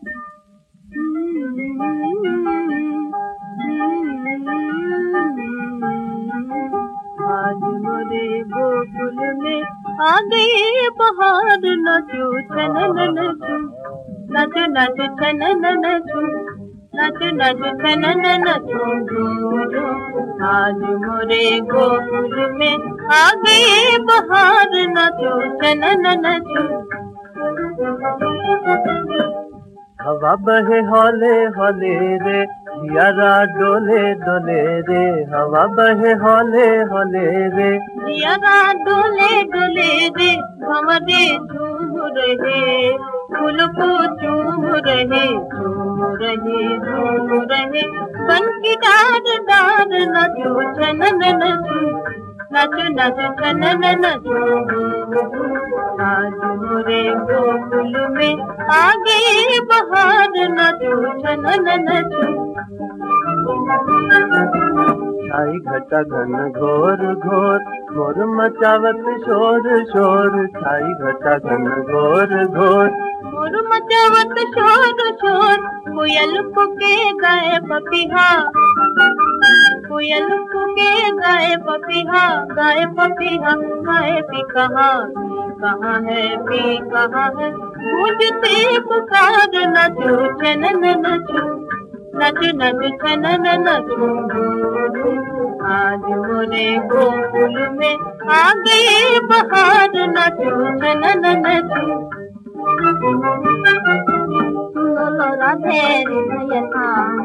आज मोरे गोकुल में आ गई बहार, नाचो छनन नचो, नच नच छनन नचो, नच नच छनन नचो झूमो। आज मोरे गोकुल में आ गई बहार, नाचो छनन नचो। हवा बहे हौले हौले रे, जियारा डोले डोले रे। हवा बहे हौले हौले रे, जियारा डोले डोले रे। भंवरे झूम रहे, फूल को चूम रहे, झूम रहे झूम रहे। बन की डार डार नाचो छनन नचो, नच नच छनन नचो। आज मोरे गोकुल में आ गई बहार, नाचो छनन नचो। छाई घटा घन घोर घोर, मोर मचावत शोर शोर। छाई घटा घन घोर घोर, मोर मचावत शोर शोर। कोयल कुके गाए पपीहा, कोयल कुके गाए पपीहा, गाए पपीहा। गाए पी कहाँ है, पी कहाँ है। गूंजते पुकार, नाचो छनन नचो, नच नच छनन नचो। आज मोरे गोकुल में आ गई बहार, नाचो छनन नचो। सुनो लो राधे हृदय थाम,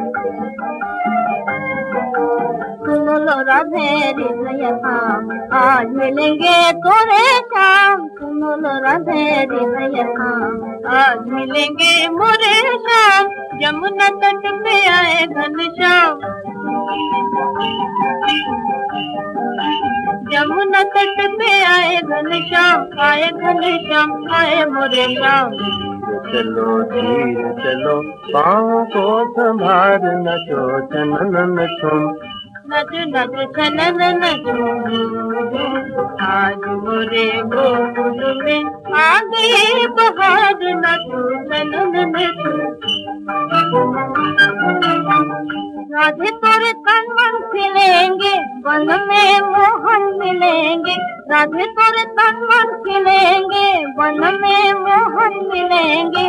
सुनो लो राधे हृदय थाम। आज मिलेंगे तोरे शाम, सुनो लो राधे हृदय थाम। आज मिलेंगे मोरे शाम, यमुना तट पे आए घनश्याम। यमुना तट पे आए घनश्याम, आए घनश्याम, आए मोरे श्याम। चलो धीर चलो, पाँव को संभार, नचो छनन नचो, नच नच छनन नचो। आज मोरे गोकुल में आ गई बहार, नाचो छनन नचो। राधे तोरे तन मन खिलेंगे, वन में मोहन मिलेंगे। राधे तोरे तन मन खिलेंगे, वन में मोहन मिलेंगे।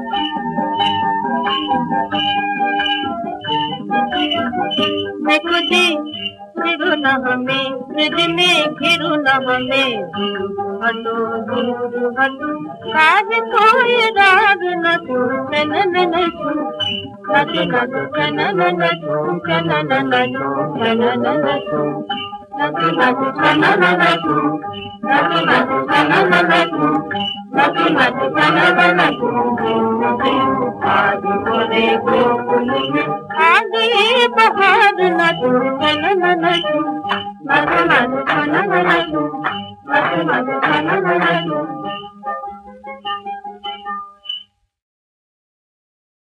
मैं खुदी फिरू न हमें, ब्रज में घिरू न हमें। दूर हटो दूर हटो, काज कोई राग न तू छनन नचो, नच नच छनन नचो, छनन नचो, छनन नचो, नच नच छनन नचो, नच नच छनन नचो, नच नच छनन नचो। आज मोरे गोकुल में आ गई बहार, नाचो छनन नचो, नच नच छनन नचो।